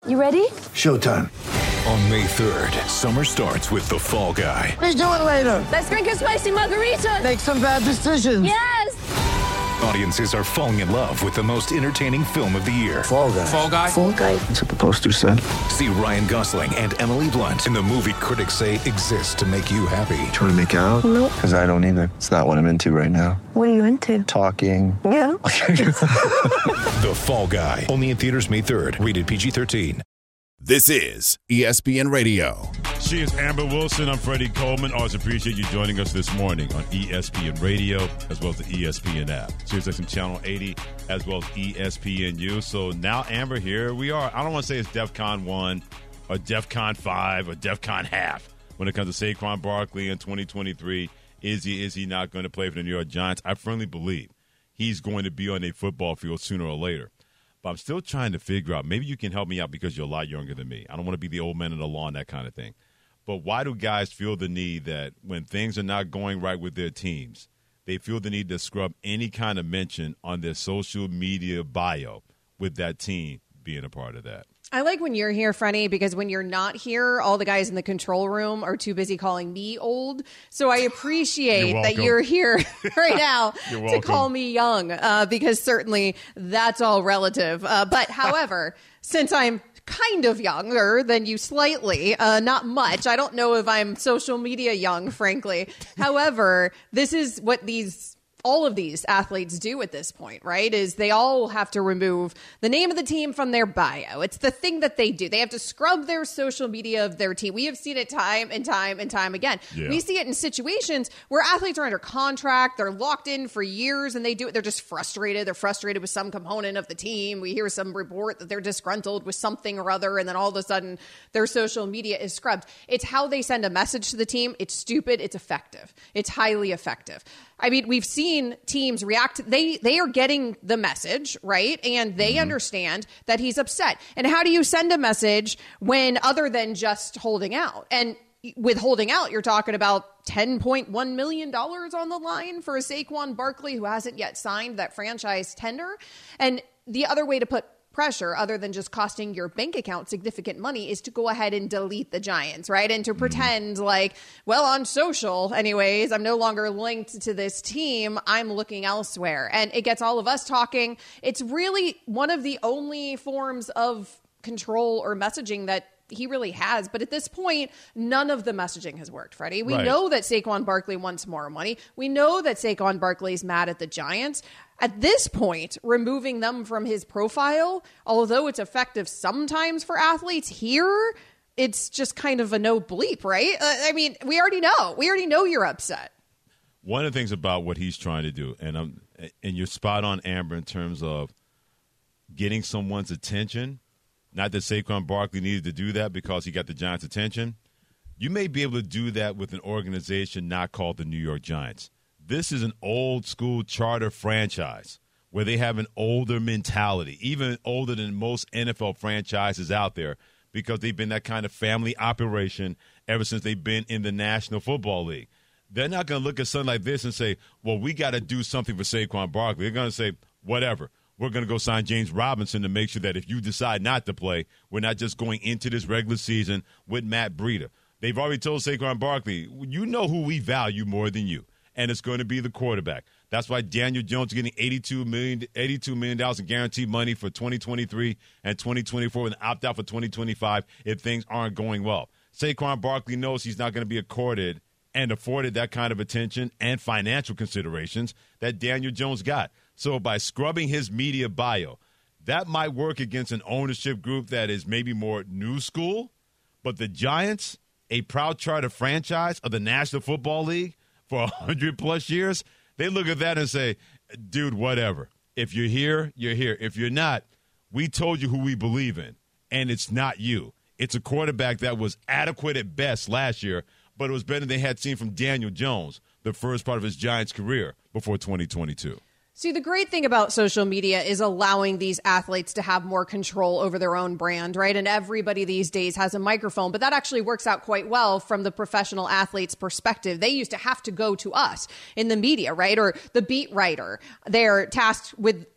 You ready? Showtime. On May 3rd, summer starts with The Fall Guy. Let's do it later. Let's drink a spicy margarita. Make some bad decisions. Yes! Audiences are falling in love with the most entertaining film of the year. Fall Guy. Fall Guy? Fall Guy. That's what the poster said. See Ryan Gosling and Emily Blunt in the movie critics say exists to make you happy. Trying to make it out? Nope. Because I don't either. It's not what I'm into right now. What are you into? Talking. Yeah. The Fall Guy. Only in theaters May 3rd. Rated PG-13. This is ESPN Radio. She is Amber Wilson. I'm Freddie Coleman. Always appreciate you joining us this morning on ESPN Radio as well as the ESPN app. SiriusXM Channel 80 as well as ESPNU. So now, Amber, here we are. I don't want to say it's DEFCON 1 or DEFCON 5 or DEFCON half when it comes to Saquon Barkley in 2023. Is he not going to play for the New York Giants? I firmly believe he's going to be on a football field sooner or later. But I'm still trying to figure out, maybe you can help me out because you're a lot younger than me. I don't want to be the old man on the lawn, that kind of thing. But why do guys feel the need that when things are not going right with their teams, they feel the need to scrub any kind of mention on their social media bio with that team being a part of that? I like when you're here, Freddie, because when you're not here, all the guys in the control room are too busy calling me old. So I appreciate that you're here right now to call me young, because certainly that's all relative. But however, since I'm kind of younger than you slightly, not much. I don't know if I'm social media young, frankly. However, this is what all of these athletes do at this point, right? Is they all have to remove the name of the team from their bio. It's the thing that they do. They have to scrub their social media of their team. We have seen it time and time and time again. Yeah. We see it in situations where athletes are under contract. They're locked in for years and they do it. They're just frustrated. They're frustrated with some component of the team. We hear some report that they're disgruntled with something or other. And then all of a sudden their social media is scrubbed. It's how they send a message to the team. It's stupid. It's effective. It's highly effective. I mean, we've seen teams react. They are getting the message, right? And they understand that he's upset. And how do you send a message when other than just holding out? And with holding out, you're talking about $10.1 million on the line for a Saquon Barkley who hasn't yet signed that franchise tender. And the other way to put pressure, other than just costing your bank account significant money, is to go ahead and delete the Giants, right? And to pretend like, well, on social anyways, I'm no longer linked to this team. I'm looking elsewhere. And it gets all of us talking. It's really one of the only forms of control or messaging that he really has. But at this point, none of the messaging has worked, Freddie. We know that Saquon Barkley wants more money. We know that Saquon Barkley's mad at the Giants. At this point, removing them from his profile, although it's effective sometimes for athletes here, it's just kind of a no bleep, right? I mean, we already know. We already know you're upset. One of the things about what he's trying to do, and you're spot on, Amber, in terms of getting someone's attention. Not that Saquon Barkley needed to do that because he got the Giants' attention. You may be able to do that with an organization not called the New York Giants. This is an old-school charter franchise where they have an older mentality, even older than most NFL franchises out there, because they've been that kind of family operation ever since they've been in the National Football League. They're not going to look at something like this and say, well, we got to do something for Saquon Barkley. They're going to say, whatever. We're going to go sign James Robinson to make sure that if you decide not to play, we're not just going into this regular season with Matt Breida. They've already told Saquon Barkley, you know who we value more than you, and it's going to be the quarterback. That's why Daniel Jones is getting $82 million in guaranteed money for 2023 and 2024 and opt out for 2025 if things aren't going well. Saquon Barkley knows he's not going to be accorded and afforded that kind of attention and financial considerations that Daniel Jones got. So by scrubbing his media bio, that might work against an ownership group that is maybe more new school. But the Giants, a proud charter franchise of the National Football League for 100-plus years, they look at that and say, dude, whatever. If you're here, you're here. If you're not, we told you who we believe in, and it's not you. It's a quarterback that was adequate at best last year, but it was better than they had seen from Daniel Jones the first part of his Giants career before 2022. See, the great thing about social media is allowing these athletes to have more control over their own brand, right? And everybody these days has a microphone, but that actually works out quite well from the professional athlete's perspective. They used to have to go to us in the media, right? Or the beat writer. They're tasked with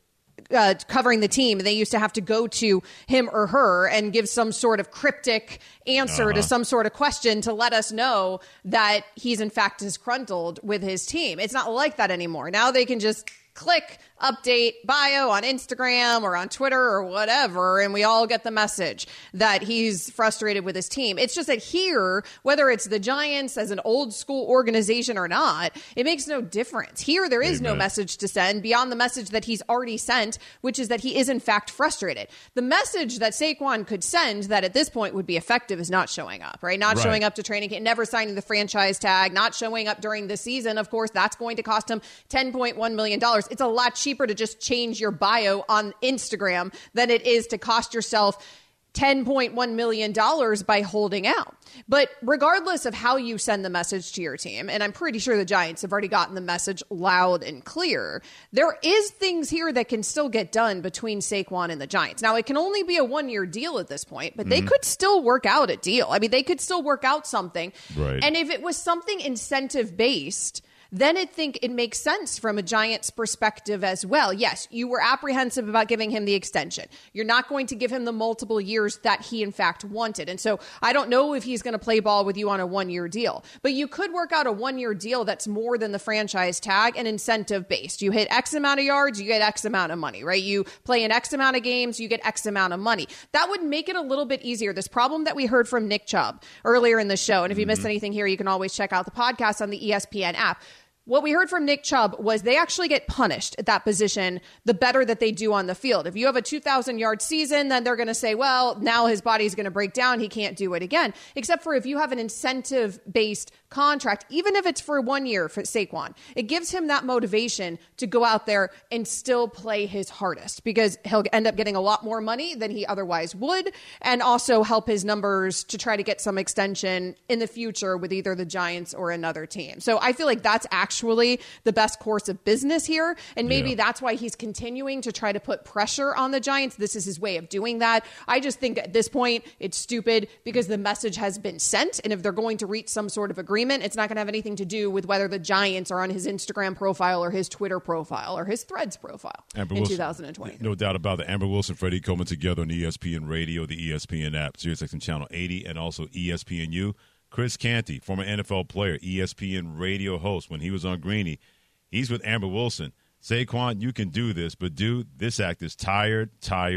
covering the team, and they used to have to go to him or her and give some sort of cryptic answer to some sort of question to let us know that he's in fact disgruntled with his team. It's not like that anymore. Now they can just click update bio on Instagram or on Twitter or whatever, and we all get the message that he's frustrated with his team. It's just that here, whether it's the Giants as an old school organization or not, it makes no difference. Here, there is no message to send beyond the message that he's already sent, which is that he is in fact frustrated. The message that Saquon could send that at this point would be effective is not showing up, right? Not showing up to training camp, never signing the franchise tag, not showing up during the season. Of course, that's going to cost him $10.1 million. It's a lot cheaper to just change your bio on Instagram than it is to cost yourself $10.1 million by holding out. But regardless of how you send the message to your team, and I'm pretty sure the Giants have already gotten the message loud and clear, there is things here that can still get done between Saquon and the Giants. Now, it can only be a one-year deal at this point, but they could still work out a deal. I mean, they could still work out something. Right. And if it was something incentive-based, then I think it makes sense from a Giants perspective as well. Yes, you were apprehensive about giving him the extension. You're not going to give him the multiple years that he in fact wanted. And so I don't know if he's going to play ball with you on a one-year deal, but you could work out a one-year deal that's more than the franchise tag and incentive based. You hit X amount of yards, you get X amount of money, right? You play in X amount of games, you get X amount of money. That would make it a little bit easier. This problem that we heard from Nick Chubb earlier in the show, and if you missed anything here, you can always check out the podcast on the ESPN app. What we heard from Nick Chubb was they actually get punished at that position the better that they do on the field. If you have a 2,000-yard season, then they're going to say, well, now his body's going to break down. He can't do it again. Except for if you have an incentive-based contract, even if it's for 1 year for Saquon, it gives him that motivation to go out there and still play his hardest because he'll end up getting a lot more money than he otherwise would and also help his numbers to try to get some extension in the future with either the Giants or another team. So I feel like that's actually the best course of business here. And maybe that's why he's continuing to try to put pressure on the Giants. This is his way of doing that. I just think at this point, it's stupid because the message has been sent. And if they're going to reach some sort of agreement, it's not going to have anything to do with whether the Giants are on his Instagram profile or his Twitter profile or his Threads profile in 2020. No doubt about it. Amber Wilson, Freddie Coleman together on ESPN Radio, the ESPN app, SiriusXM Channel 80, and also ESPNU. Chris Canty, former NFL player, ESPN radio host when he was on Greeny. He's with Amber Wilson. Saquon, you can do this, but dude, this act is tired.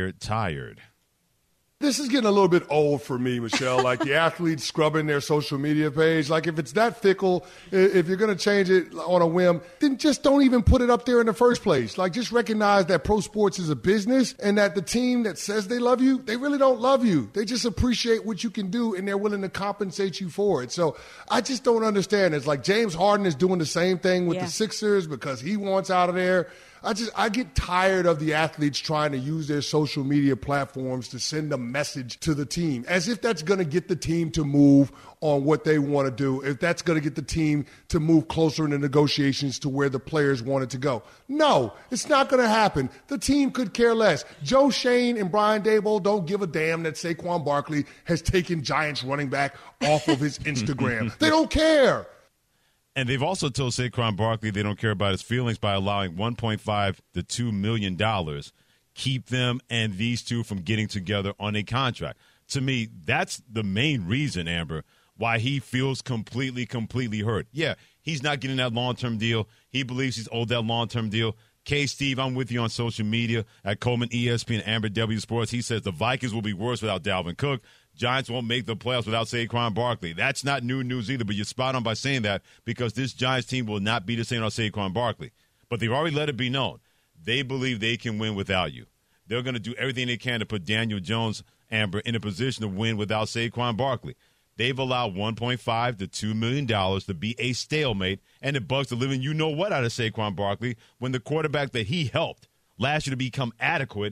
This is getting a little bit old for me, Michelle, like the athletes scrubbing their social media page. Like if it's that fickle, if you're going to change it on a whim, then just don't even put it up there in the first place. Like just recognize that pro sports is a business and that the team that says they love you, they really don't love you. They just appreciate what you can do and they're willing to compensate you for it. So I just don't understand. It's like James Harden is doing the same thing with the Sixers because he wants out of there. I get tired of the athletes trying to use their social media platforms to send a message to the team as if that's going to get the team to move on what they want to do, if that's going to get the team to move closer in the negotiations to where the players want it to go. No, it's not going to happen. The team could care less. Joe Shane and Brian Daboll don't give a damn that Saquon Barkley has taken Giants running back off of his Instagram. They don't care. And they've also told Saquon Barkley they don't care about his feelings by allowing $1.5 to $2 million, keep them and these two from getting together on a contract. To me, that's the main reason, Amber, why he feels completely hurt. Yeah, he's not getting that long-term deal. He believes he's owed that long-term deal. Steve, I'm with you on social media at Coleman ESPN, Amber W Sports. He says the Vikings will be worse without Dalvin Cook. Giants won't make the playoffs without Saquon Barkley. That's not new news either, but you're spot on by saying that because this Giants team will not be the same without Saquon Barkley. But they've already let it be known. They believe they can win without you. They're going to do everything they can to put Daniel Jones, Amber, in a position to win without Saquon Barkley. They've allowed $1.5 to $2 million to be a stalemate, and it bugs the living you-know-what out of Saquon Barkley when the quarterback that he helped last year to become adequate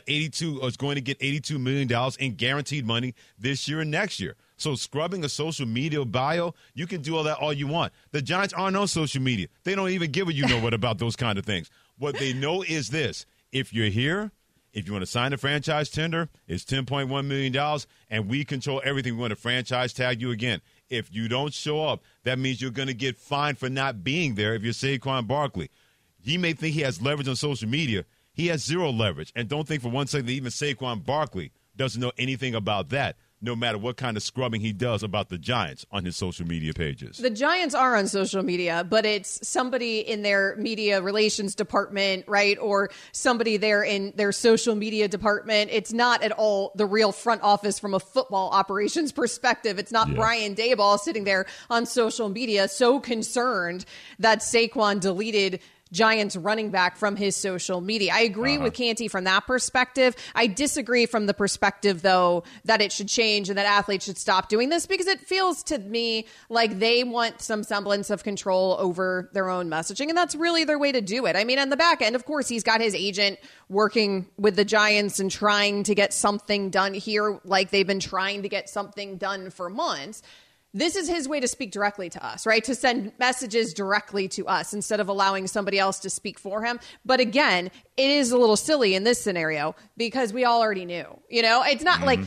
is going to get $82 million in guaranteed money this year and next year. So scrubbing a social media bio, you can do all that all you want. The Giants aren't on social media. They don't even give a you-know-what about those kind of things. What they know is this. If you're here, if you want to sign a franchise tender, it's $10.1 million, and we control everything. We want to franchise tag you again. If you don't show up, that means you're going to get fined for not being there if you're Saquon Barkley. He may think he has leverage on social media. He has zero leverage. And don't think for one second that even Saquon Barkley doesn't know anything about that, no matter what kind of scrubbing he does about the Giants on his social media pages. The Giants are on social media, but it's somebody in their media relations department, right? Or somebody there in their social media department. It's not at all the real front office from a football operations perspective. It's not Brian Daboll sitting there on social media so concerned that Saquon deleted Giants running back from his social media. I agree with Canty from that perspective. I disagree from the perspective, though, that it should change and that athletes should stop doing this, because it feels to me like they want some semblance of control over their own messaging, and that's really their way to do it. I mean, on the back end, of course, he's got his agent working with the Giants and trying to get something done here, like they've been trying to get something done for months. This is his way to speak directly to us, right? To send messages directly to us instead of allowing somebody else to speak for him. But again, it is a little silly in this scenario because we all already knew. You know, it's not like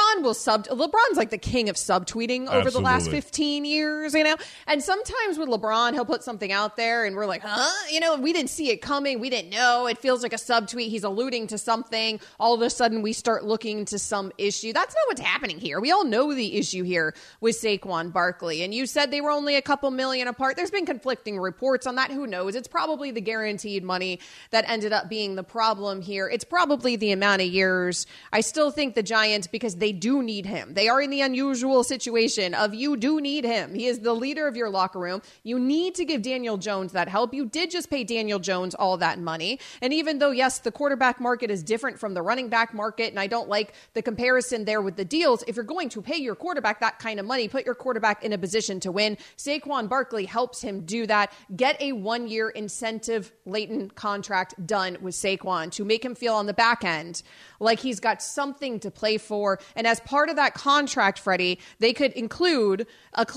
LeBron's like the king of subtweeting over the last 15 years, you know? And sometimes with LeBron, he'll put something out there and we're like, huh? You know, we didn't see it coming. We didn't know. It feels like a subtweet. He's alluding to something. All of a sudden we start looking to some issue. That's not what's happening here. We all know the issue here with Saquon Barkley. And you said they were only a couple million apart. There's been conflicting reports on that. Who knows? It's probably the guaranteed money that ended up being the problem here. It's probably the amount of years. I still think the Giants, because they do need him. They are in the unusual situation of you do need him. He is the leader of your locker room. You need to give Daniel Jones that help. You did just pay Daniel Jones all that money. And even though, yes, the quarterback market is different from the running back market, and I don't like the comparison there with the deals, if you're going to pay your quarterback that kind of money, put your quarterback in a position to win. Saquon Barkley helps him do that. Get a 1-year incentive latent contract done with Saquon to make him feel on the back end like he's got something to play for. And as part of that contract, Freddie, they could include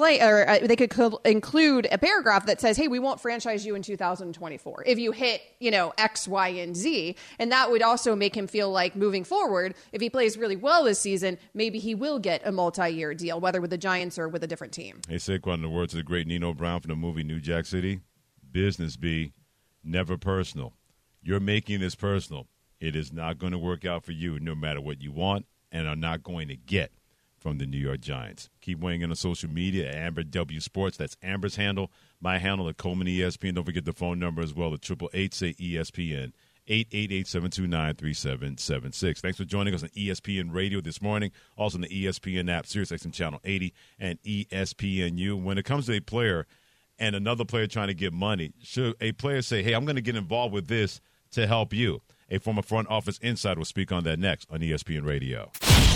include a paragraph that says, hey, we won't franchise you in 2024 if you hit, you know, X, Y, and Z. And that would also make him feel like moving forward, if he plays really well this season, maybe he will get a multi-year deal, whether with the Giants or with a different team. Hey, Saquon, in the words of the great Nino Brown from the movie New Jack City, business be never personal. You're making this personal. It is not going to work out for you no matter what you want and are not going to get from the New York Giants. Keep weighing in on social media at Amber W Sports. That's Amber's handle. My handle at Coleman ESPN. Don't forget the phone number as well, at 888-SAY-ESPN, 888-729-3776. Thanks for joining us on ESPN Radio this morning. Also on the ESPN app, SiriusXM Channel 80, and ESPNU. When it comes to a player and another player trying to get money, should a player say, hey, I'm going to get involved with this to help you? A former front office insider will speak on that next on ESPN Radio.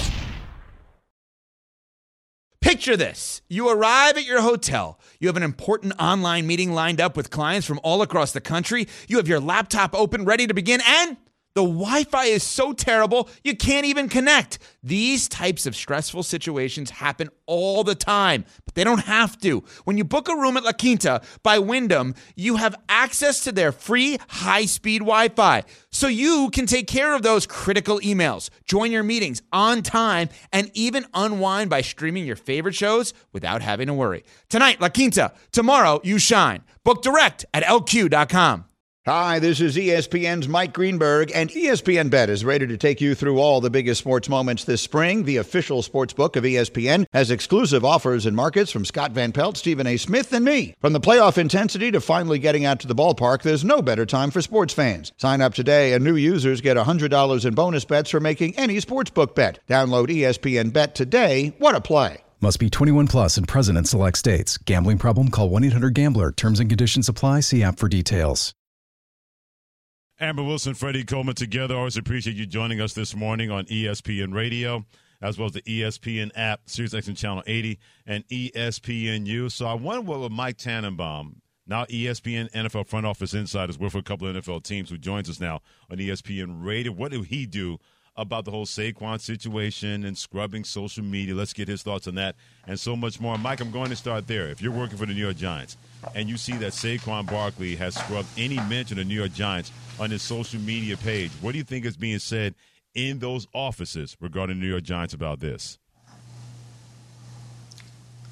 Picture this. You arrive at your hotel. You have an important online meeting lined up with clients from all across the country. You have your laptop open, ready to begin, and the Wi-Fi is so terrible, you can't even connect. These types of stressful situations happen all the time, but they don't have to. When you book a room at La Quinta by Wyndham, you have access to their free high-speed Wi-Fi, so you can take care of those critical emails, join your meetings on time, and even unwind by streaming your favorite shows without having to worry. Tonight, La Quinta. Tomorrow, you shine. Book direct at LQ.com. Hi, this is ESPN's Mike Greenberg, and ESPN Bet is ready to take you through all the biggest sports moments this spring. The official sports book of ESPN has exclusive offers and markets from Scott Van Pelt, Stephen A. Smith, and me. From the playoff intensity to finally getting out to the ballpark, there's no better time for sports fans. Sign up today, and new users get $100 in bonus bets for making any sportsbook bet. Download ESPN Bet today. What a play. Must be 21 plus and present in select states. Gambling problem? Call 1-800-GAMBLER. Terms and conditions apply. See app for details. Amber Wilson, Freddie Coleman together. Always appreciate you joining us this morning on ESPN Radio, as well as the ESPN app, SiriusXM Channel 80, and ESPNU. So I wonder what with Mike Tannenbaum, now ESPN NFL front office insider, is with a couple of NFL teams, who joins us now on ESPN Radio. What did he do about the whole Saquon situation and scrubbing social media? Let's get his thoughts on that and so much more. Mike, I'm going to start there. If you're working for the New York Giants and you see that Saquon Barkley has scrubbed any mention of the New York Giants on his social media page, what do you think is being said in those offices regarding the New York Giants about this?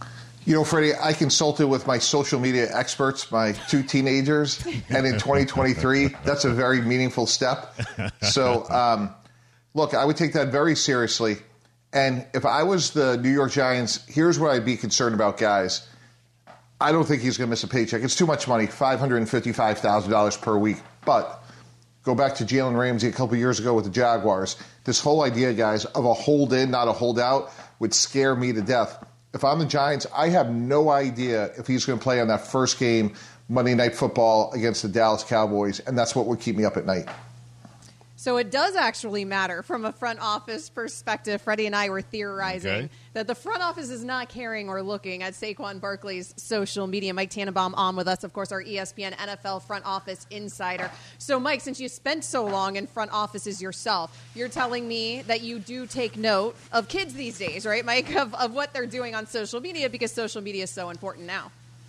You know, Freddie, I consulted with my social media experts, my 2 teenagers, and in 2023, that's a very meaningful step. So, look, I would take that very seriously. And if I was the New York Giants, here's what I'd be concerned about, guys. I don't think he's going to miss a paycheck. It's too much money, $555,000 per week. But go back to Jalen Ramsey a couple years ago with the Jaguars. This whole idea, guys, of a hold-in, not a holdout, would scare me to death. If I'm the Giants, I have no idea if he's going to play on that first game, Monday Night Football, against the Dallas Cowboys, and that's what would keep me up at night. So it does actually matter from a front office perspective. Freddie and I were theorizing that the front office is not caring or looking at Saquon Barkley's social media. Mike Tannenbaum on with us, of course, our ESPN NFL front office insider. So, Mike, since you spent so long in front offices yourself, you're telling me that you do take note of kids these days, right, Mike, of what they're doing on social media because social media is so important now.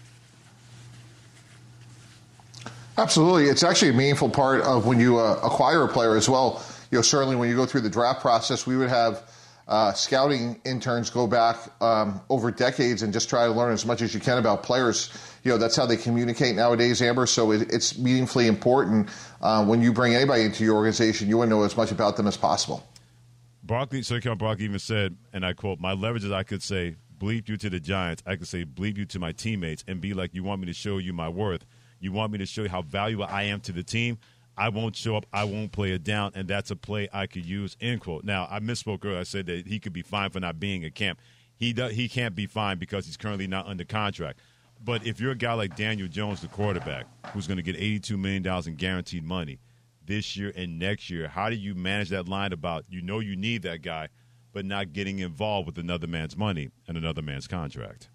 Absolutely. It's actually a meaningful part of when you acquire a player as well. You know, certainly when you go through the draft process, we would have scouting interns go back over decades and just try to learn as much as you can about players. You know, that's how they communicate nowadays, Amber. So it's meaningfully important when you bring anybody into your organization, you want to know as much about them as possible. Saquon Barkley even said, and I quote, "My leverage is I could say, bleep you to the Giants. I could say, bleep you to my teammates and be like, you want me to show you my worth. You want me to show you how valuable I am to the team. I won't show up. I won't play it down, and that's a play I could use," end quote. Now, I misspoke earlier. I said that he could be fined for not being at camp. He can't be fined because he's currently not under contract. But if you're a guy like Daniel Jones, the quarterback, who's going to get $82 million in guaranteed money this year and next year, how do you manage that line about you need that guy, but not getting involved with another man's money and another man's contract?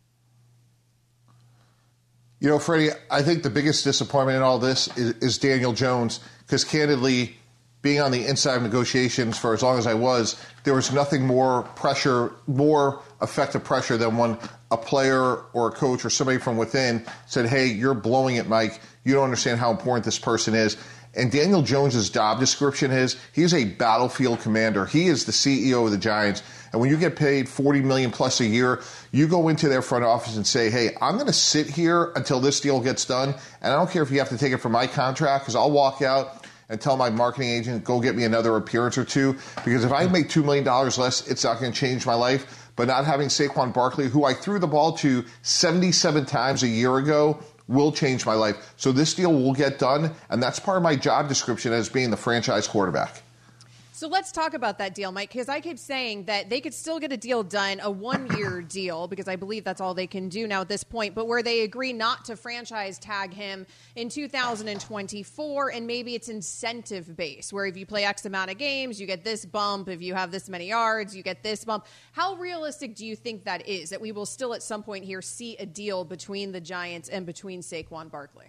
You know, Freddie, I think the biggest disappointment in all this is Daniel Jones, because candidly, being on the inside of negotiations for as long as I was, there was nothing more effective pressure than when a player or a coach or somebody from within said, "Hey, you're blowing it, Mike. You don't understand how important this person is." And Daniel Jones's job description is he's a battlefield commander. He is the CEO of the Giants. And when you get paid $40 million plus a year, you go into their front office and say, "Hey, I'm going to sit here until this deal gets done. And I don't care if you have to take it from my contract, because I'll walk out and tell my marketing agent, go get me another appearance or two. Because if I make $2 million less, it's not going to change my life." But not having Saquon Barkley, who I threw the ball to 77 times a year ago, will change my life. So this deal will get done, and that's part of my job description as being the franchise quarterback. So let's talk about that deal, Mike, because I keep saying that they could still get a deal done, a one-year deal, because I believe that's all they can do now at this point, but where they agree not to franchise tag him in 2024, and maybe it's incentive-based, where if you play X amount of games, you get this bump. If you have this many yards, you get this bump. How realistic do you think that is, that we will still at some point here see a deal between the Giants and between Saquon Barkley?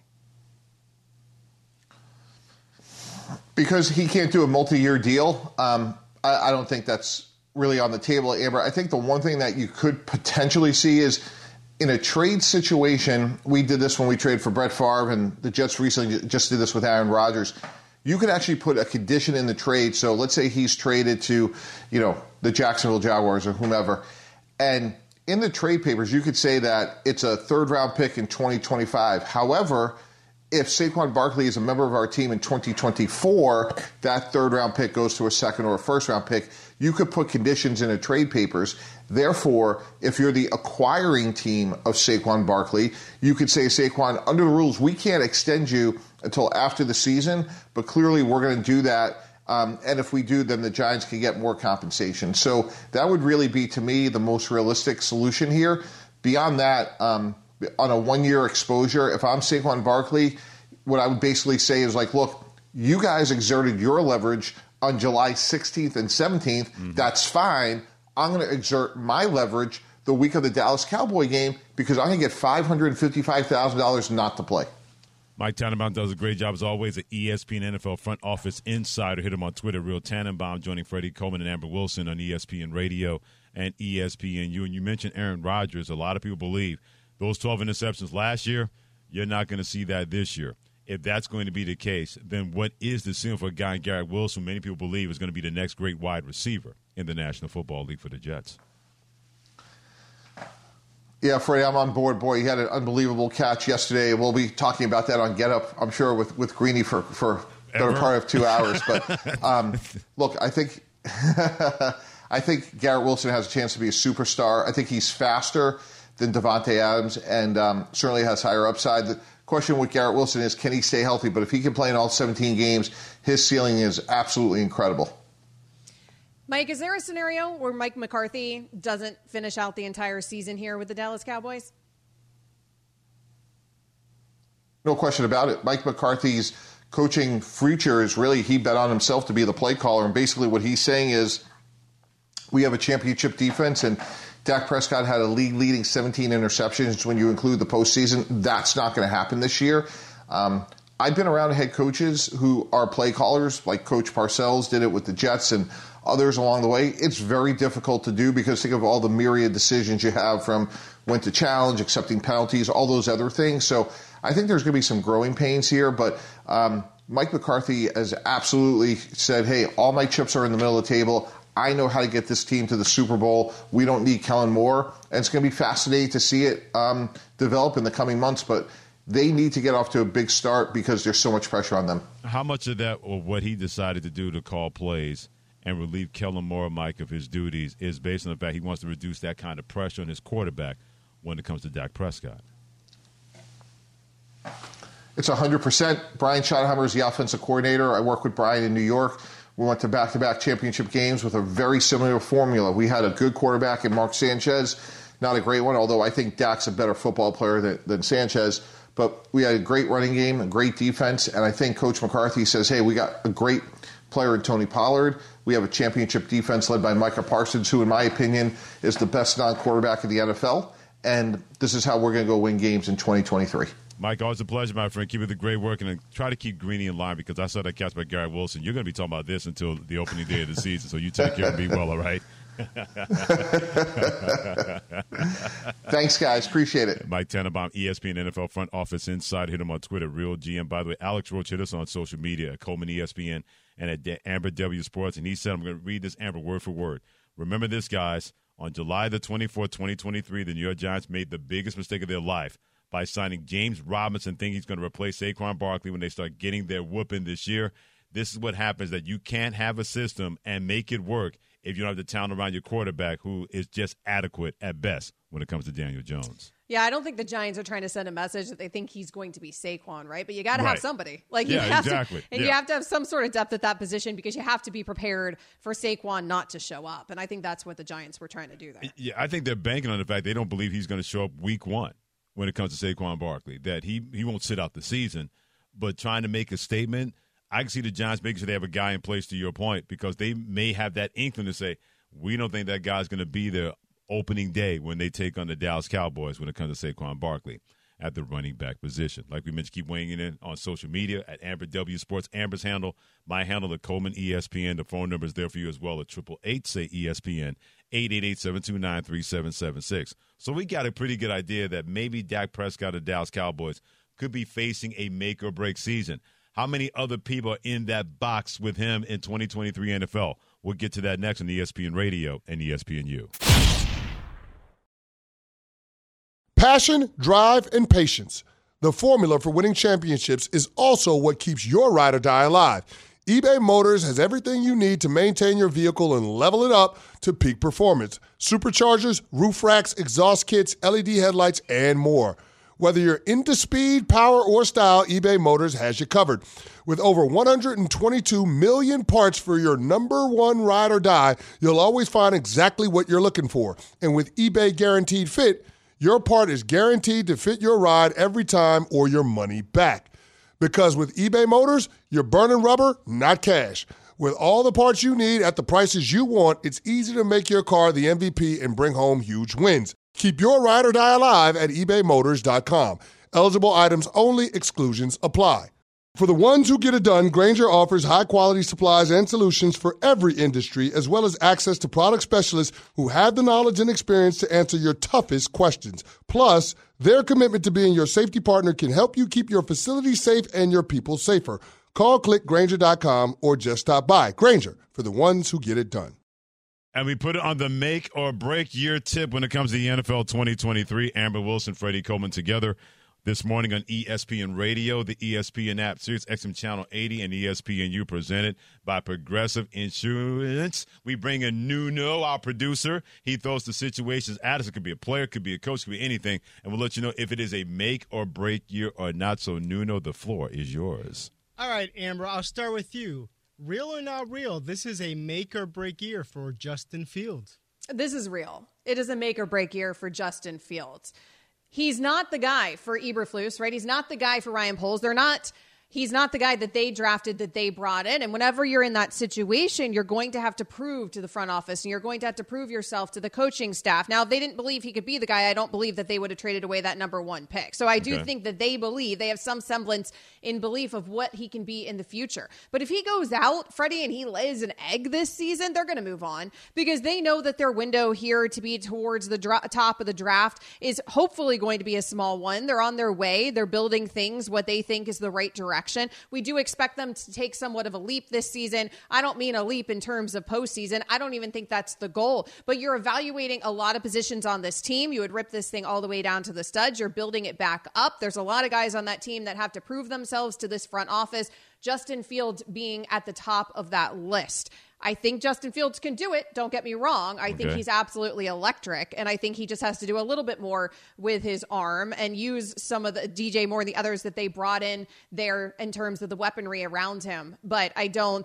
Because he can't do a multi-year deal, I don't think that's really on the table, Amber. I think the one thing that you could potentially see is in a trade situation, we did this when we traded for Brett Favre, and the Jets recently just did this with Aaron Rodgers. You could actually put a condition in the trade. So let's say he's traded to, the Jacksonville Jaguars or whomever. And in the trade papers, you could say that it's a third-round pick in 2025. However, if Saquon Barkley is a member of our team in 2024, that third-round pick goes to a second or a first-round pick. You could put conditions in the trade papers. Therefore, if you're the acquiring team of Saquon Barkley, you could say, Saquon, under the rules, we can't extend you until after the season, but clearly we're going to do that. And if we do, then the Giants can get more compensation. So that would really be, to me, the most realistic solution here. Beyond that, on a one-year exposure, if I'm Saquon Barkley, what I would basically say is look, you guys exerted your leverage on July 16th and 17th. Mm-hmm. That's fine. I'm going to exert my leverage the week of the Dallas Cowboy game because I'm going to get $555,000 not to play. Mike Tannenbaum does a great job, as always, at ESPN NFL Front Office Insider. Hit him on Twitter, Real Tannenbaum, joining Freddie Coleman and Amber Wilson on ESPN Radio and ESPNU. And you mentioned Aaron Rodgers. A lot of people believe those 12 interceptions last year, you're not going to see that this year. If that's going to be the case, then what is the ceiling for a guy in Garrett Wilson, many people believe is going to be the next great wide receiver in the National Football League for the Jets? Yeah, Freddie, I'm on board. Boy, he had an unbelievable catch yesterday. We'll be talking about that on Get Up, I'm sure, with Greeny for better part of 2 hours. But look, I think Garrett Wilson has a chance to be a superstar. I think he's faster than Davante Adams and certainly has higher upside. The question with Garrett Wilson is, can he stay healthy? But if he can play in all 17 games, his ceiling is absolutely incredible. Mike, is there a scenario where Mike McCarthy doesn't finish out the entire season here with the Dallas Cowboys? No question about it. Mike McCarthy's coaching future is really, he bet on himself to be the play caller. And basically what he's saying is, we have a championship defense, and Dak Prescott had a league-leading 17 interceptions when you include the postseason. That's not going to happen this year. I've been around head coaches who are play callers, like Coach Parcells did it with the Jets and others along the way. It's very difficult to do because think of all the myriad decisions you have, from when to challenge, accepting penalties, all those other things. So I think there's going to be some growing pains here, but Mike McCarthy has absolutely said, hey, all my chips are in the middle of the table. I know how to get this team to the Super Bowl. We don't need Kellen Moore. And it's going to be fascinating to see it develop in the coming months, but they need to get off to a big start because there's so much pressure on them. How much of that, or what he decided to do to call plays and relieve Kellen Moore, Mike, of his duties, is based on the fact he wants to reduce that kind of pressure on his quarterback when it comes to Dak Prescott? It's 100%. Brian Schottenheimer is the offensive coordinator. I work with Brian in New York. We went to back-to-back championship games with a very similar formula. We had a good quarterback in Mark Sanchez, not a great one, although I think Dak's a better football player than Sanchez. But we had a great running game, a great defense, and I think Coach McCarthy says, hey, we got a great player in Tony Pollard. We have a championship defense led by Micah Parsons, who, in my opinion, is the best non-quarterback in the NFL. And this is how we're going to go win games in 2023. Mike, always a pleasure, my friend. Keep up the great work, and try to keep Greeny in line, because I saw that catch by Garrett Wilson. You're going to be talking about this until the opening day of the season, so you take care of me well, all right? Thanks, guys. Appreciate it. Mike Tannenbaum, ESPN NFL Front Office Insider. Hit him on Twitter, Real GM. By the way, Alex Roach hit us on social media at Coleman ESPN and at Amber W Sports, and he said, I'm going to read this, Amber, word for word. Remember this, guys. On July the 24th, 2023, the New York Giants made the biggest mistake of their life by signing James Robinson, thinking he's going to replace Saquon Barkley when they start getting their whooping this year. This is what happens, that you can't have a system and make it work if you don't have the talent around your quarterback, who is just adequate at best when it comes to Daniel Jones. Yeah, I don't think the Giants are trying to send a message that they think he's going to be Saquon, right? But you got to have somebody. You have exactly. You have to have some sort of depth at that position, because you have to be prepared for Saquon not to show up. And I think that's what the Giants were trying to do there. Yeah, I think they're banking on the fact they don't believe he's going to show up week one when it comes to Saquon Barkley, that he won't sit out the season. But trying to make a statement, I can see the Giants making sure they have a guy in place, to your point, because they may have that inkling to say, we don't think that guy's going to be there opening day when they take on the Dallas Cowboys when it comes to Saquon Barkley at the running back position. Like we mentioned, keep weighing in on social media at Amber W Sports. Amber's handle, my handle at Coleman ESPN. The phone number is there for you as well at 888-SAY-ESPN, 888-729-3776. So we got a pretty good idea that maybe Dak Prescott of the Dallas Cowboys could be facing a make-or-break season. How many other people are in that box with him in 2023 NFL? We'll get to that next on ESPN Radio and ESPNU. Passion, drive, and patience. The formula for winning championships is also what keeps your ride or die alive. eBay Motors has everything you need to maintain your vehicle and level it up to peak performance. Superchargers, roof racks, exhaust kits, LED headlights, and more. Whether you're into speed, power, or style, eBay Motors has you covered. With over 122 million parts for your number one ride or die, you'll always find exactly what you're looking for. And with eBay Guaranteed Fit, your part is guaranteed to fit your ride every time, or your money back. Because with eBay Motors, you're burning rubber, not cash. With all the parts you need at the prices you want, it's easy to make your car the MVP and bring home huge wins. Keep your ride or die alive at ebaymotors.com. Eligible items only. Exclusions apply. For the ones who get it done, Grainger offers high-quality supplies and solutions for every industry, as well as access to product specialists who have the knowledge and experience to answer your toughest questions. Plus, their commitment to being your safety partner can help you keep your facility safe and your people safer. Call, click Grainger.com, or just stop by. Grainger, for the ones who get it done. And we put it on the make or break year tip when it comes to the NFL 2023. Amber Wilson, Freddie Coleman together this morning on ESPN Radio, the ESPN app, Sirius XM Channel 80, and ESPNU, presented by Progressive Insurance. We bring in Nuno, our producer. He throws the situations at us. It could be a player, could be a coach, could be anything. And we'll let you know if it is a make or break year or not. So, Nuno, the floor is yours. All right, Amber, I'll start with you. Real or not real, this is a make or break year for Justin Fields. This is real. It is a make or break year for Justin Fields. He's not the guy for Eberflus, right? He's not the guy for Ryan Poles. He's not the guy that they drafted, that they brought in. And whenever you're in that situation, you're going to have to prove to the front office and you're going to have to prove yourself to the coaching staff. Now, if they didn't believe he could be the guy, I don't believe that they would have traded away that number one pick. So I do think that they have some semblance in belief of what he can be in the future. But if he goes out, Freddie, and he lays an egg this season, they're going to move on because they know that their window here to be towards the top of the draft is hopefully going to be a small one. They're on their way. They're building things, what they think is the right direction. We do expect them to take somewhat of a leap this season. I don't mean a leap in terms of postseason. I don't even think that's the goal. But you're evaluating a lot of positions on this team. You would rip this thing all the way down to the studs. You're building it back up. There's a lot of guys on that team that have to prove themselves to this front office. Justin Fields being at the top of that list. I think Justin Fields can do it. Don't get me wrong. I think he's absolutely electric. And I think he just has to do a little bit more with his arm and use some of the DJ Moore and the others that they brought in there in terms of the weaponry around him. But I don't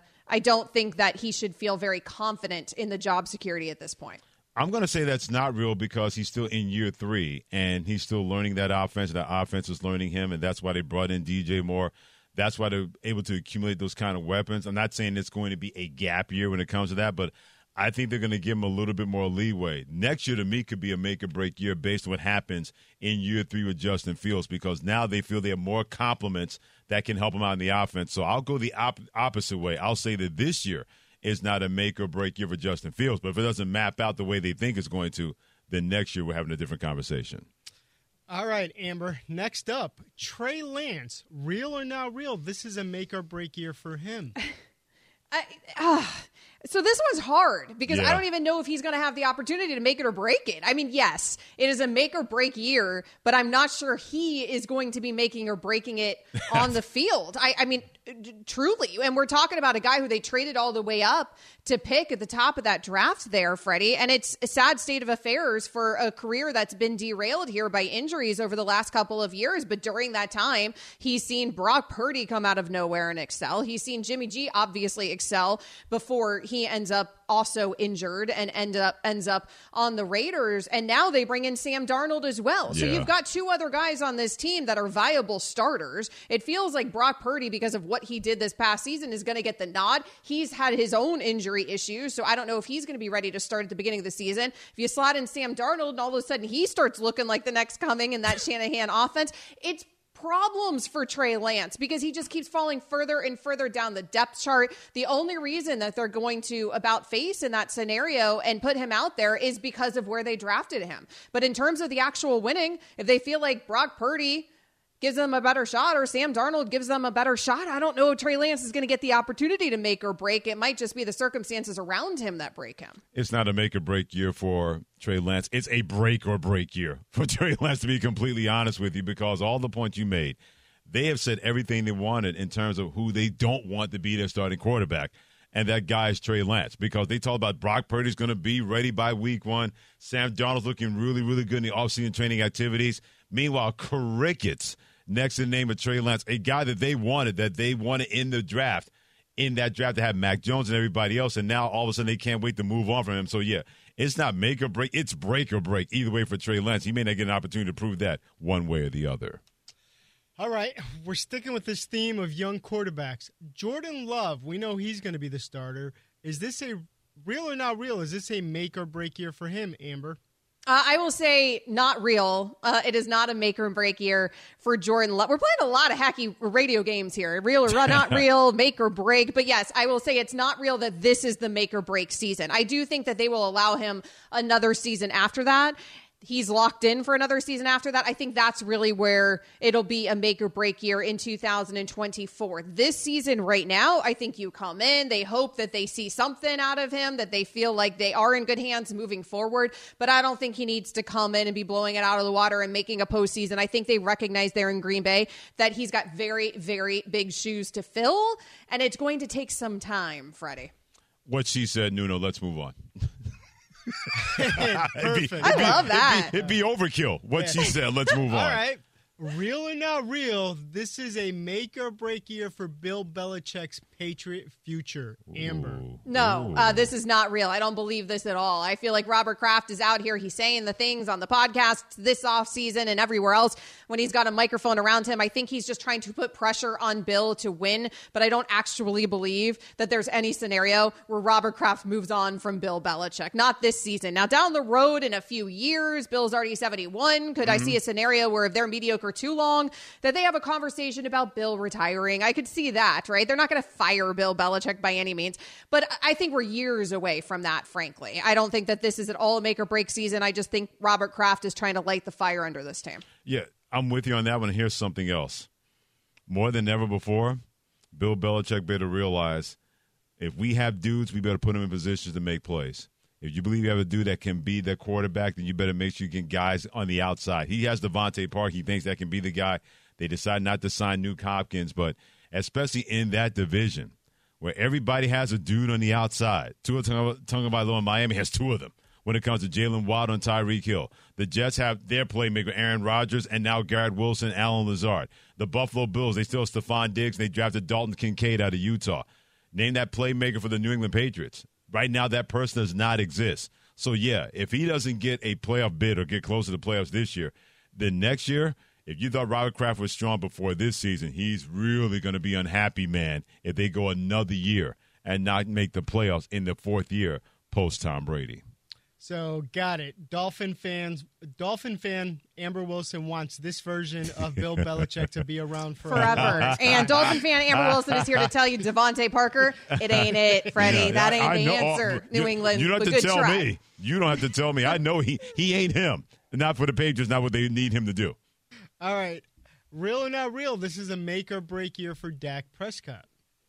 think that he should feel very confident in the job security at this point. I'm going to say that's not real because he's still in year 3 and he's still learning that offense. That offense is learning him, and that's why they brought in DJ Moore. That's why they're able to accumulate those kind of weapons. I'm not saying it's going to be a gap year when it comes to that, but I think they're going to give him a little bit more leeway. Next year, to me, could be a make-or-break year based on what happens in year 3 with Justin Fields because now they feel they have more complements that can help him out in the offense. So I'll go the opposite way. I'll say that this year is not a make-or-break year for Justin Fields, but if it doesn't map out the way they think it's going to, then next year we're having a different conversation. All right, Amber. Next up, Trey Lance. Real or not real, this is a make or break year for him. So this one's hard because I don't even know if he's going to have the opportunity to make it or break it. I mean, yes, it is a make or break year, but I'm not sure he is going to be making or breaking it on the field. I mean, truly. And we're talking about a guy who they traded all the way up to pick at the top of that draft there, Freddie. And it's a sad state of affairs for a career that's been derailed here by injuries over the last couple of years. But during that time, he's seen Brock Purdy come out of nowhere and excel. He's seen Jimmy G obviously excel before he ends up also injured and ends up on the Raiders. And now they bring in Sam Darnold as well. So you've got 2 other guys on this team that are viable starters. It feels like Brock Purdy, because of what he did this past season, is going to get the nod. He's had his own injury issues, so I don't know if he's going to be ready to start at the beginning of the season. If you slot in Sam Darnold and all of a sudden he starts looking like the next coming in that Shanahan offense, it's problems for Trey Lance because he just keeps falling further and further down the depth chart. The only reason that they're going to about face in that scenario and put him out there is because of where they drafted him. But in terms of the actual winning, if they feel like Brock Purdy gives them a better shot or Sam Darnold gives them a better shot, I don't know if Trey Lance is going to get the opportunity to make or break. It might just be the circumstances around him that break him. It's not a make or break year for Trey Lance. It's a break or break year for Trey Lance, to be completely honest with you, because all the points you made, they have said everything they wanted in terms of who they don't want to be their starting quarterback. And that guy is Trey Lance, because they talk about Brock Purdy's going to be ready by week 1. Sam Darnold's looking really, really good in the offseason training activities. Meanwhile, crickets next to the name of Trey Lance, a guy that they wanted in the draft, in that draft to have Mac Jones and everybody else, and now all of a sudden they can't wait to move on from him. So, yeah, it's not make or break. It's break or break either way for Trey Lance. He may not get an opportunity to prove that one way or the other. All right, we're sticking with this theme of young quarterbacks. Jordan Love, we know he's going to be the starter. Is this a real or not real? Is this a make or break year for him, Amber? I will say not real. It is not a make or break year for Jordan Love. We're playing a lot of hacky radio games here. Real or not real, make or break. But yes, I will say it's not real that this is the make or break season. I do think that they will allow him another season after that. he's locked in for another season after that, I think that's really where it'll be a make or break year in 2024. This season right now, I think you come in, they hope that they see something out of him, that they feel like they are in good hands moving forward. But I don't think he needs to come in and be blowing it out of the water and making a postseason. I think they recognize there in Green Bay that he's got very, very big shoes to fill, and it's going to take some time, Freddie. What she said, Nuno, let's move on. Perfect. I love that. It'd be overkill. What she said. Let's move on. All right. Real or not real, this is a make or break year for Bill Belichick's Patriot future. Amber. No, this is not real. I don't believe this at all. I feel like Robert Kraft is out here. He's saying the things on the podcast this offseason and everywhere else when he's got a microphone around him. I think he's just trying to put pressure on Bill to win, but I don't actually believe that there's any scenario where Robert Kraft moves on from Bill Belichick. Not this season. Now, down the road in a few years, Bill's already 71. Could I see a scenario where if they're mediocre too long, that they have a conversation about Bill retiring? I could see that, right? They're not going to fire Bill Belichick by any means, but I think we're years away from that, frankly. I don't think that this is at all a make or break season. I just think Robert Kraft is trying to light the fire under this team. Yeah, I'm with you on that one. Here's something else. More than ever before, Bill Belichick better realize if we have dudes, we better put them in positions to make plays. If you believe you have a dude that can be the quarterback, then you better make sure you get guys on the outside. He has Devontae Parker. He thinks that can be the guy. They decide not to sign Nuke Hopkins, but especially in that division where everybody has a dude on the outside. Tua Tagovailoa in Miami has two of them when it comes to Jalen Waddle and Tyreek Hill. The Jets have their playmaker, Aaron Rodgers, and now Garrett Wilson, Allen Lazard. The Buffalo Bills, they still have Stephon Diggs. They drafted Dalton Kincaid out of Utah. Name that playmaker for the New England Patriots. Right now, that person does not exist. So, yeah, if he doesn't get a playoff bid or get close to the playoffs this year, then next year, if you thought Robert Kraft was strong before this season, he's really going to be unhappy, man, if they go another year and not make the playoffs in the fourth year post-Tom Brady. So, got it. Dolphin fan Amber Wilson wants this version of Bill Belichick to be around forever. And Dolphin fan Amber Wilson is here to tell you, Devontae Parker, it ain't it, Freddie. Yeah, that ain't the know. answer, New England. You don't have but to good tell try. me. You don't have to tell me. I know he ain't him. Not for the Patriots, not what they need him to do. All right. Real or not real, this is a make or break year for Dak Prescott.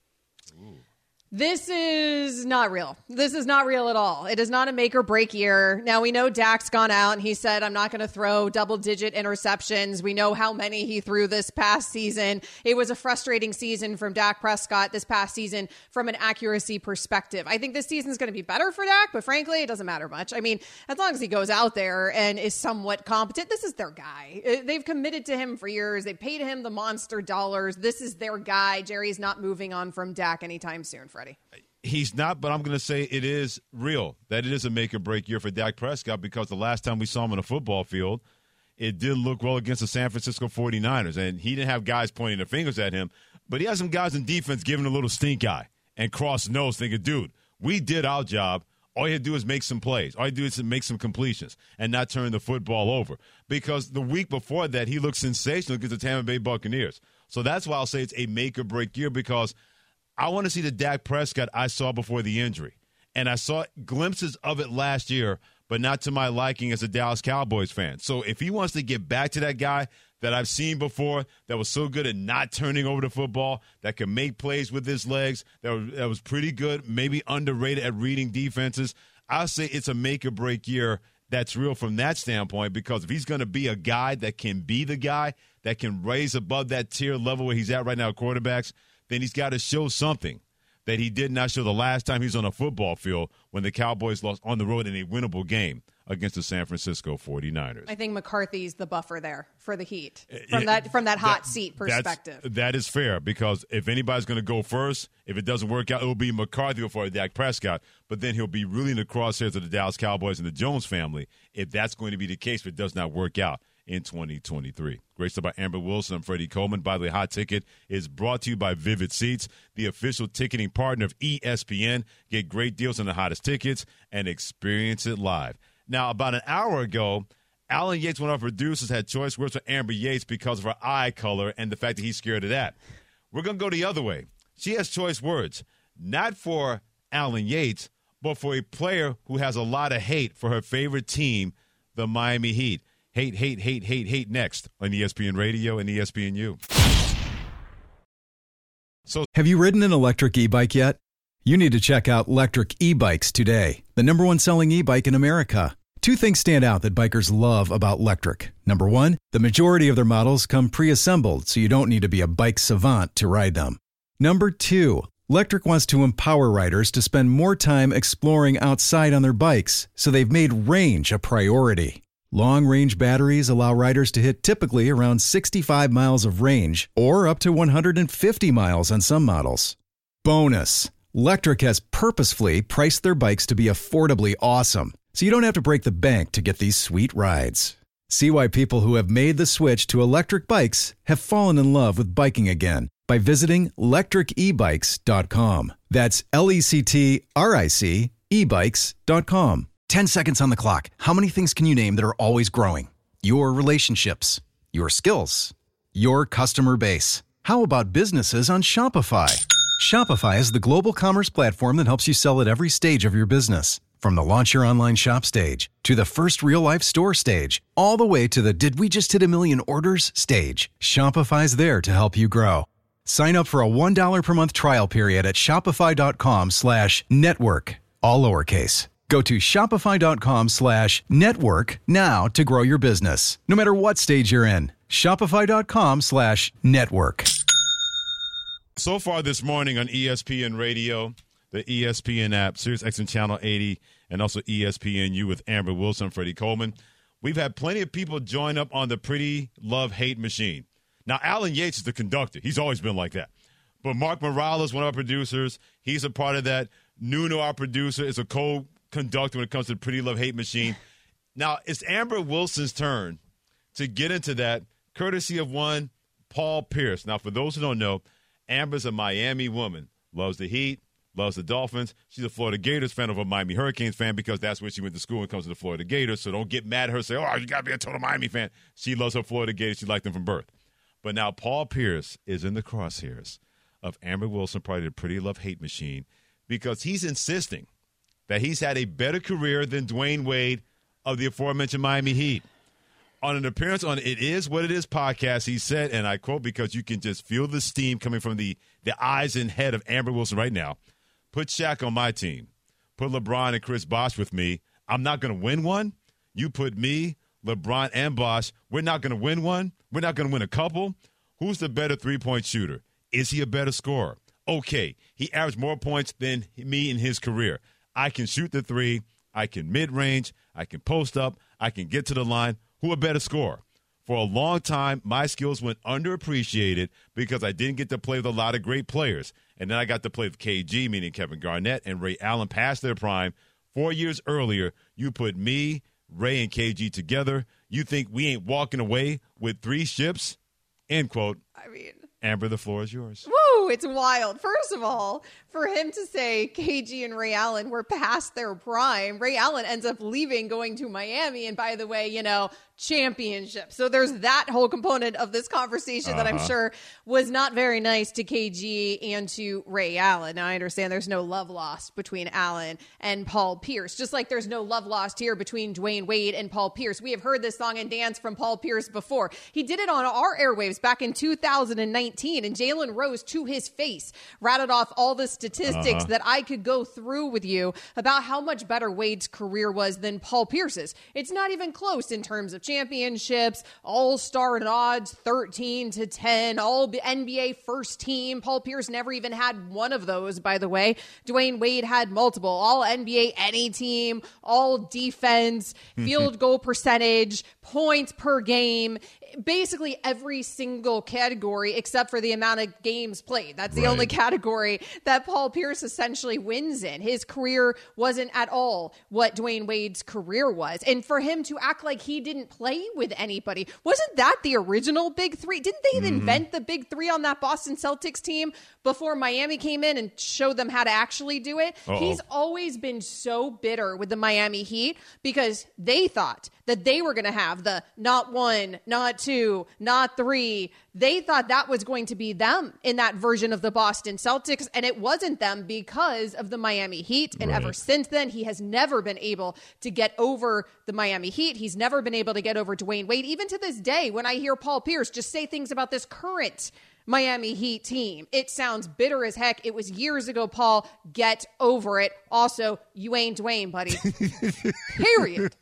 Ooh. This is not real. This is not real at all. It is not a make or break year. Now, we know Dak's gone out and he said, I'm not going to throw double-digit interceptions. We know how many he threw this past season. It was a frustrating season from Dak Prescott this past season from an accuracy perspective. I think this season's going to be better for Dak, but frankly, it doesn't matter much. I mean, as long as he goes out there and is somewhat competent, this is their guy. They've committed to him for years. They paid him the monster dollars. This is their guy. Jerry's not moving on from Dak anytime soon, Freddie. He's not, but I'm going to say it is real, that it is a make-or-break year for Dak Prescott because the last time we saw him on a football field, it didn't look well against the San Francisco 49ers. And he didn't have guys pointing their fingers at him, but he had some guys in defense giving a little stink eye and cross nose thinking, dude, we did our job. All you had to do is make some plays. All you do is make some completions and not turn the football over. Because the week before that, he looked sensational against the Tampa Bay Buccaneers. So that's why I'll say it's a make-or-break year because I want to see the Dak Prescott I saw before the injury. And I saw glimpses of it last year, but not to my liking as a Dallas Cowboys fan. So if he wants to get back to that guy that I've seen before that was so good at not turning over the football, that could make plays with his legs, that was pretty good, maybe underrated at reading defenses, I'll say it's a make-or-break year that's real from that standpoint because if he's going to be a guy that can be the guy that can raise above that tier level where he's at right now, quarterbacks, then he's got to show something that he did not show the last time he was on a football field when the Cowboys lost on the road in a winnable game against the San Francisco 49ers. I think McCarthy's the buffer there for the Heat from that hot seat perspective. That is fair because if anybody's going to go first, if it doesn't work out, it will be McCarthy before Dak Prescott, but then he'll be really in the crosshairs of the Dallas Cowboys and the Jones family if that's going to be the case if it does not work out in 2023. Great stuff by Amber Wilson. I'm Freddie Coleman. By the way, Hot Ticket is brought to you by Vivid Seats, the official ticketing partner of ESPN. Get great deals on the hottest tickets and experience it live. Now, about an hour ago, Alan Yates, one of our producers, had choice words for Amber Yates because of her eye color and the fact that he's scared of that. We're going to go the other way. She has choice words, not for Alan Yates, but for a player who has a lot of hate for her favorite team, the Miami Heat. Hate, hate, hate, hate, hate next on ESPN Radio and ESPNU. So, have you ridden an electric e-bike yet? You need to check out Lectric E-Bikes today, the #1 selling e-bike in America. Two things stand out that bikers love about Lectric. Number one, the majority of their models come pre-assembled, so you don't need to be a bike savant to ride them. Number two, Lectric wants to empower riders to spend more time exploring outside on their bikes, so they've made range a priority. Long-range batteries allow riders to hit typically around 65 miles of range, or up to 150 miles on some models. Bonus, Lectric has purposefully priced their bikes to be affordably awesome, so you don't have to break the bank to get these sweet rides. See why people who have made the switch to electric bikes have fallen in love with biking again by visiting lectricebikes.com. That's LECTRIC ebikes.com. 10 seconds on the clock. How many things can you name that are always growing? Your relationships, your skills, your customer base. How about businesses on Shopify? Shopify is the global commerce platform that helps you sell at every stage of your business. From the launch your online shop stage, to the first real-life store stage, all the way to the did we just hit a million orders stage. Shopify's there to help you grow. Sign up for a $1 per month trial period at shopify.com/network, all lowercase. Go to shopify.com/network now to grow your business, no matter what stage you're in. Shopify.com/network. So far this morning on ESPN Radio, the ESPN app, SiriusXM Channel 80, and also ESPNU with Amber Wilson, Freddie Coleman, we've had plenty of people join up on the Pretty Love Hate machine. Now, Alan Yates is the conductor. He's always been like that. But Mark Morales, one of our producers, he's a part of that. Nuno, our producer, is a co-conductor when it comes to the Pretty Love Hate machine. Now, it's Amber Wilson's turn to get into that, courtesy of one Paul Pierce. Now, for those who don't know, Amber's a Miami woman, loves the Heat, loves the Dolphins. She's a Florida Gators fan, of a Miami Hurricanes fan, because that's where she went to school when it comes to the Florida Gators. So don't get mad at her and say, oh, you got to be a total Miami fan. She loves her Florida Gators. She liked them from birth. But now Paul Pierce is in the crosshairs of Amber Wilson, part of the Pretty Love Hate machine, because he's insisting that he's had a better career than Dwayne Wade of the aforementioned Miami Heat. On an appearance on It Is What It Is podcast, he said, and I quote, because you can just feel the steam coming from the eyes and head of Amber Wilson right now, put Shaq on my team. Put LeBron and Chris Bosh with me. I'm not going to win one. You put me, LeBron, and Bosh. We're not going to win one. We're not going to win a couple. Who's the better three-point shooter? Is he a better scorer? Okay, he averaged more points than me in his career. I can shoot the three. I can mid-range. I can post up. I can get to the line. Who a better scorer? For a long time, my skills went underappreciated because I didn't get to play with a lot of great players. And then I got to play with KG, meaning Kevin Garnett, and Ray Allen past their prime. 4 years earlier, you put me, Ray, and KG together. You think we ain't walking away with 3 ships? End quote. I mean, Amber, the floor is yours. Woo, it's wild. First of all, for him to say KG and Ray Allen were past their prime, Ray Allen ends up leaving, going to Miami. And by the way, championship. So there's that whole component of this conversation that I'm sure was not very nice to KG and to Ray Allen. Now, I understand there's no love lost between Allen and Paul Pierce, just like there's no love lost here between Dwayne Wade and Paul Pierce. We have heard this song and dance from Paul Pierce before. He did it on our airwaves back in 2019, and Jalen Rose, to his face, rattled off all the statistics that I could go through with you about how much better Wade's career was than Paul Pierce's. It's not even close in terms of championships, all-star nods, 13-10, all NBA first team. Paul Pierce never even had one of those, by the way. Dwayne Wade had multiple, all NBA any team, all defense, field goal percentage, points per game, basically every single category except for the amount of games played. That's the only category that Paul Pierce essentially wins in. His career wasn't at all what Dwayne Wade's career was. And for him to act like he didn't play with anybody, wasn't that the original Big Three? Didn't they invent the Big Three on that Boston Celtics team before Miami came in and showed them how to actually do it? He's always been so bitter with the Miami Heat because they thought that they were going to have the not 1, not 2, not 3. They thought that was was going to be them in that version of the Boston Celtics, and it wasn't them because of the Miami Heat. And ever since then, he has never been able to get over the Miami Heat. He's never been able to get over Dwayne Wade. Even to this day, when I hear Paul Pierce just say things about this current Miami Heat team, it sounds bitter as heck. It was years ago, Paul. Get over it. Also, you ain't Dwayne, buddy. Period.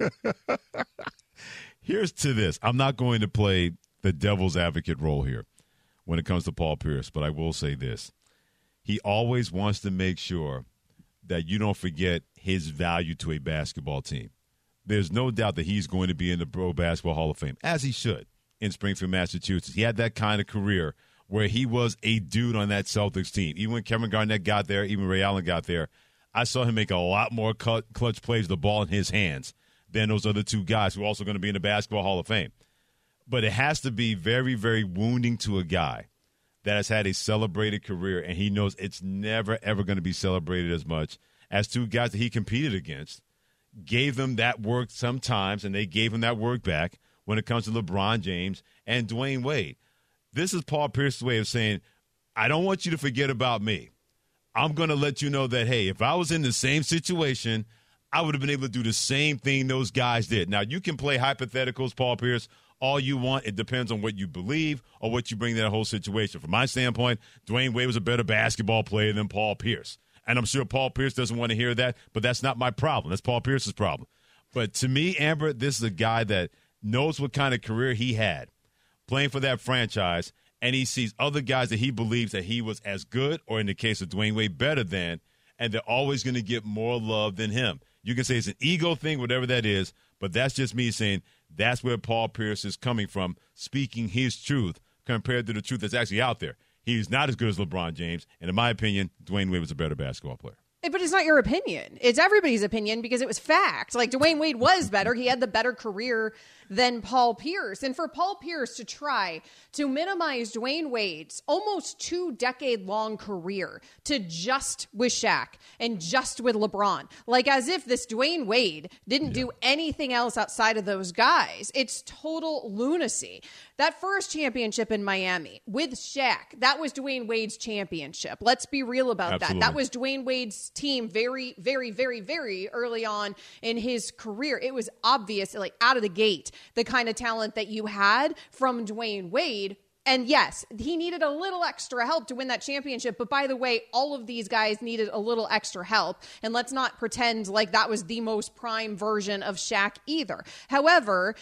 Here's to this. I'm not going to play the devil's advocate role here when it comes to Paul Pierce, but I will say this. He always wants to make sure that you don't forget his value to a basketball team. There's no doubt that he's going to be in the Pro Basketball Hall of Fame, as he should, in Springfield, Massachusetts. He had that kind of career where he was a dude on that Celtics team. Even when Kevin Garnett got there, even Ray Allen got there, I saw him make a lot more clutch plays with the ball in his hands than those other two guys who are also going to be in the Basketball Hall of Fame. But it has to be very, very wounding to a guy that has had a celebrated career, and he knows it's never, ever going to be celebrated as much as two guys that he competed against, gave them that work sometimes, and they gave him that work back when it comes to LeBron James and Dwayne Wade. This is Paul Pierce's way of saying, I don't want you to forget about me. I'm going to let you know that, hey, if I was in the same situation, I would have been able to do the same thing those guys did. Now, you can play hypotheticals, Paul Pierce, all you want. It depends on what you believe or what you bring to that whole situation. From my standpoint, Dwayne Wade was a better basketball player than Paul Pierce. And I'm sure Paul Pierce doesn't want to hear that, but that's not my problem. That's Paul Pierce's problem. But to me, Amber, this is a guy that knows what kind of career he had playing for that franchise, and he sees other guys that he believes that he was as good, or in the case of Dwayne Wade, better than, and they're always going to get more love than him. You can say it's an ego thing, whatever that is, but that's just me saying that's where Paul Pierce is coming from, speaking his truth compared to the truth that's actually out there. He's not as good as LeBron James, and in my opinion, Dwayne Wade was a better basketball player. But it's not your opinion. It's everybody's opinion because it was fact. Like, Dwayne Wade was better. He had the better career than Paul Pierce. And for Paul Pierce to try to minimize Dwayne Wade's almost 2-decade-long career to just with Shaq and just with LeBron, like as if this Dwayne Wade didn't do anything else outside of those guys. It's total lunacy. That first championship in Miami with Shaq, that was Dwayne Wade's championship. Let's be real about that. That was Dwayne Wade's team very, very, very, very early on in his career. It was obvious, like out of the gate, the kind of talent that you had from Dwayne Wade. And yes, he needed a little extra help to win that championship. But by the way, all of these guys needed a little extra help. And let's not pretend like that was the most prime version of Shaq either. However,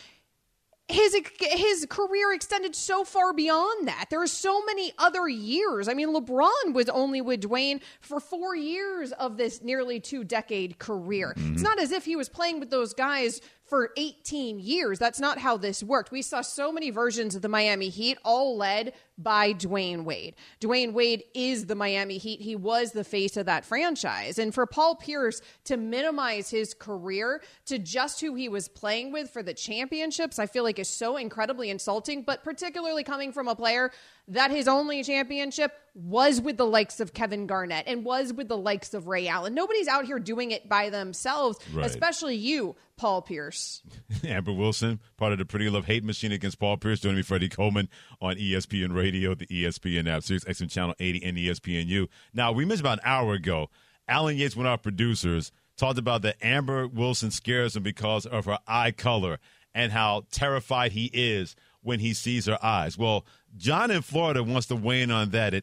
his career extended so far beyond that. There are so many other years. I mean, LeBron was only with Dwayne for 4 years of this nearly 2-decade career. Mm-hmm. It's not as if he was playing with those guys for 18 years. That's not how this worked. We saw so many versions of the Miami Heat, all led by Dwayne Wade. Dwayne Wade is the Miami Heat. He was the face of that franchise. And for Paul Pierce to minimize his career to just who he was playing with for the championships, I feel like is so incredibly insulting, but particularly coming from a player that his only championship was with the likes of Kevin Garnett and was with the likes of Ray Allen. Nobody's out here doing it by themselves, especially you, Paul Pierce. Amber Wilson, part of the Pretty Love-Hate Machine against Paul Pierce. Joining me, Freddie Coleman on ESPN Radio, the ESPN app, Sirius XM Channel 80, and ESPNU. Now, we mentioned about an hour ago, Alan Yates, one of our producers, talked about that Amber Wilson scares him because of her eye color and how terrified he is when he sees her eyes. Well, John in Florida wants to weigh in on that at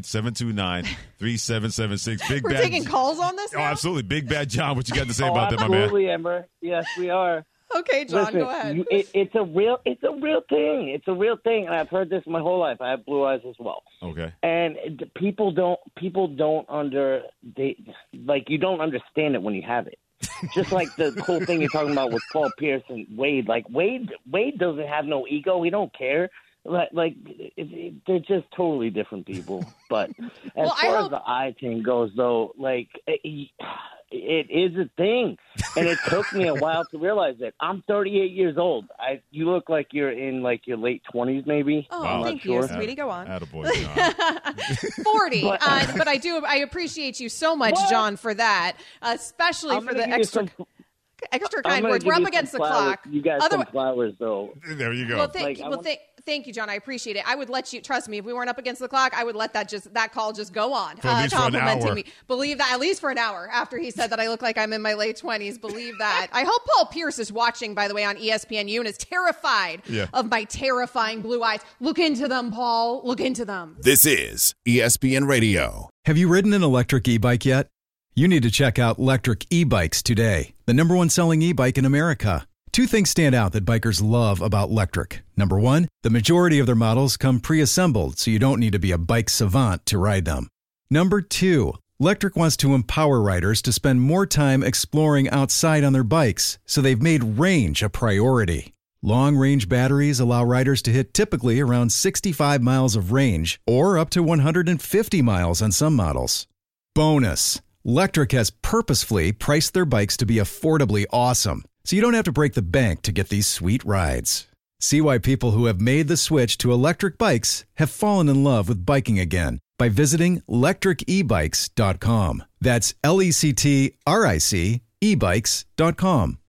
888-729-3776. We're taking calls on this now? Oh, absolutely. Big Bad John, what you got to say about that, my man? Absolutely, Amber. Yes, we are. Okay, John, Listen, go ahead. It's a real thing. It's a real thing, and I've heard this my whole life. I have blue eyes as well. Okay. And people don't you don't understand it when you have it. Just like the whole thing you're talking about with Paul Pierce and Wade. Like Wade doesn't have no ego. He don't care. They're just totally different people. But as far as the eye thing goes, though, like it is a thing, and it took me a while to realize it. I'm 38 years old. You look like you're in like your late 20s, maybe. Oh, wow. Thank you, sweetie. Go on. Attaboy, John. 40, but I appreciate you so much, John, for that, especially for the extra kind words. We're up against the clock. You guys some flowers, though. There you go. Well, Thank you, John. I appreciate it. I would let you, trust me, if we weren't up against the clock, I would let that call just go on. For at least for an hour. Me. Believe that, at least for an hour after he said that I look like I'm in my late 20s. Believe that. I hope Paul Pierce is watching, by the way, on ESPNU and is terrified of my terrifying blue eyes. Look into them, Paul. Look into them. This is ESPN Radio. Have you ridden an electric e-bike yet? You need to check out Lectric E-Bikes today, the #1 selling e-bike in America. Two things stand out that bikers love about Lectric. Number one, the majority of their models come pre-assembled, so you don't need to be a bike savant to ride them. Number two, Lectric wants to empower riders to spend more time exploring outside on their bikes, so they've made range a priority. Long-range batteries allow riders to hit typically around 65 miles of range, or up to 150 miles on some models. Bonus! Lectric has purposefully priced their bikes to be affordably awesome, so you don't have to break the bank to get these sweet rides. See why people who have made the switch to electric bikes have fallen in love with biking again by visiting lectricebikes.com. That's LECTRIC ebikes.com.